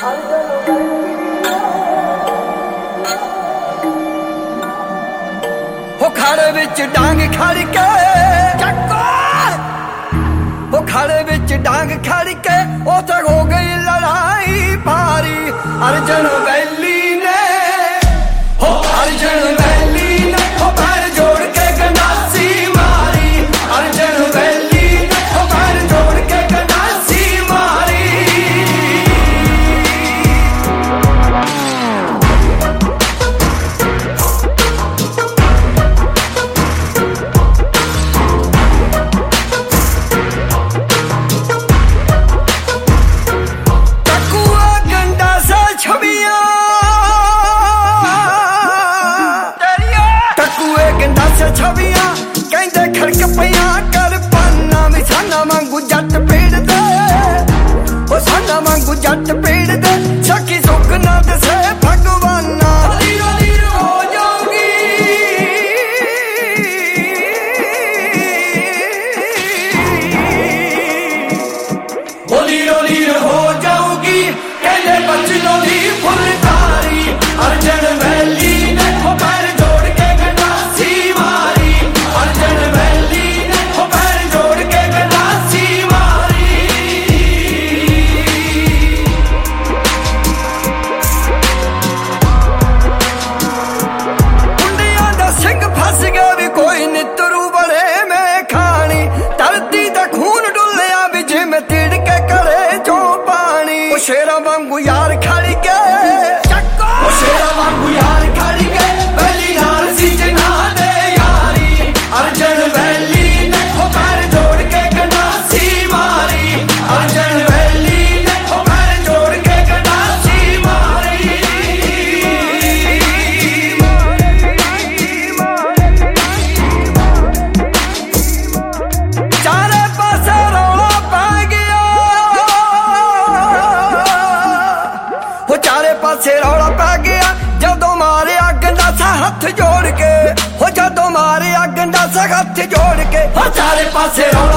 खाड़े विच डांग खड़ के वो खाड़े विच डांग खड़ के उते हो गई लड़ाई भारी। अर्जन वैली ने हो अर्जन वैली ने हो पैर जोड़ के गंडासी मारी। अर्जन वैली ने हो पैर जोड़ के गंडासी मारी। छवियां कहते खड़क पिया कर पाना भी साना वांगू जट पेड़ दे ओ साना वांगू जट पेड़ दे सखी सुख ना दसे भगवाना। लीरो लीरो हो जाऊंगी ओ लीरो लीरो हो जाऊंगी कहते बचनों दी फुलकारी। अर्जन वैली ने हो पैर जोड़ के गंडासी मारी। अर्जन वैली ने हो पैर जोड़ के गंडासी मारी। कुंडियां दा सिंह फस गया भी कोई नितरू बड़े में खानी। धरती दा खून डुलिया भी जिमें तिड़के करे जो पानी। ओ शेरा वांगू यार खड़ के ओ शेरा वांगू यार खड़ के वैली नाल सी जना दे यारी। अर्जन वैली ने हो पैर जोड़ के गंडासी मारी। अर्जन वैली ने हो पैर जोड़ के गंडासी मारी। चारे पासे रौला पै गया हो चारे पासे रौला पै गया जदों मारिया गंडासा हथ जोड़ के हो जदों मारिया गंडासा हथ जोड़ के हो चारे पासे रौला